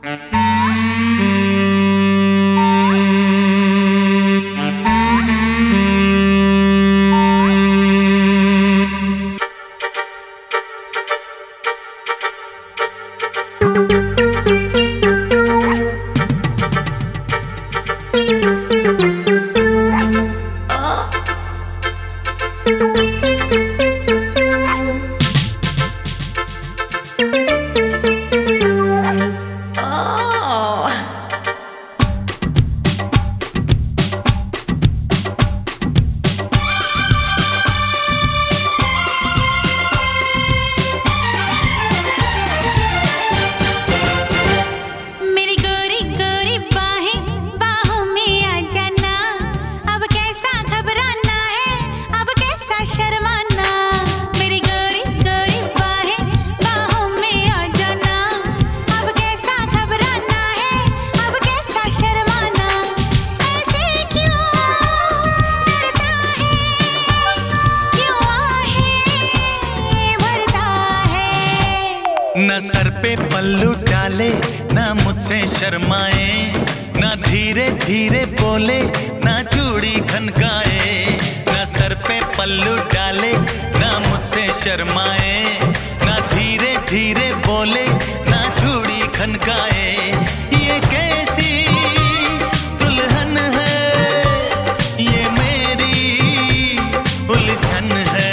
न सर पे पल्लू डाले, ना मुझसे शर्माए, ना धीरे धीरे बोले, ना चूड़ी खनकाए। न सर पे पल्लू डाले, ना मुझसे शर्माए, ना धीरे धीरे बोले, ना चूड़ी खनकाए। ये कैसी दुल्हन है, ये मेरी उलझन है।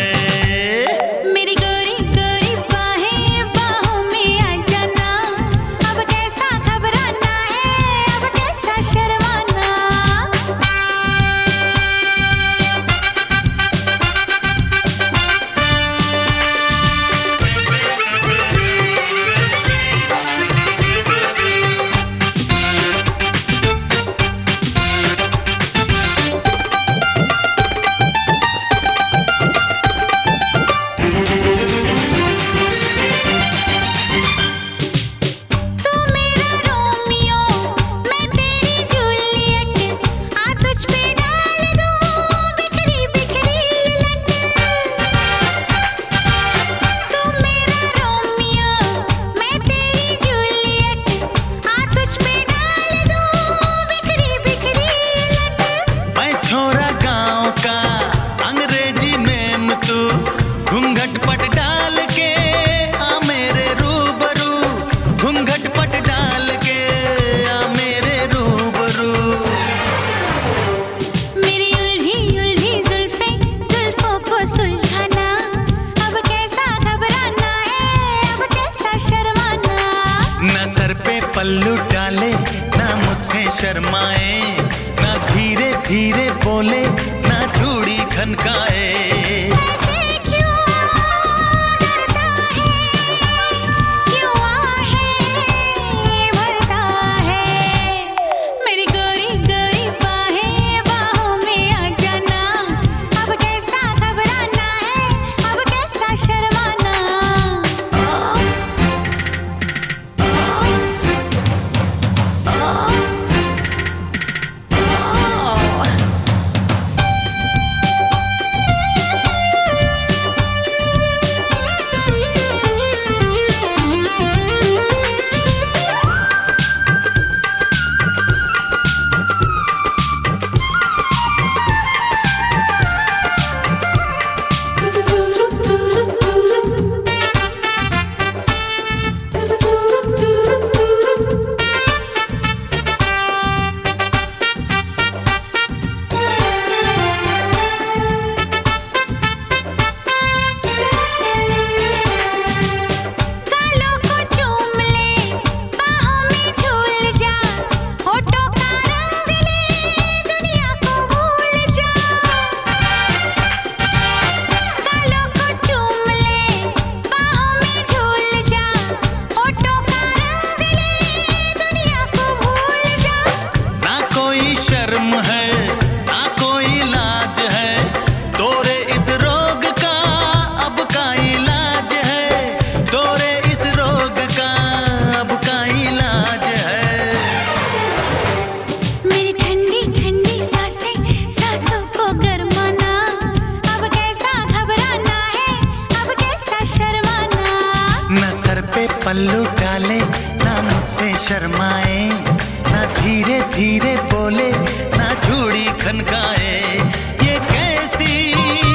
घूंघट पट डाल के आ मेरे रूबरू, घूंघट पट डाल के आ मेरे रूबरू। मेरी उलझी उलझी जुल्फें, जुल्फों को सुलझाना, अब कैसा घबराना है, अब कैसा शर्माना। न सर पे पल्लू डाले, ना मुझसे शर्माए, ना धीरे धीरे बोले, ना चूड़ी खनकाए। पल्लू डाले, ना मुझसे शर्माए, ना धीरे धीरे बोले, ना चूड़ी खनकाए। ये कैसी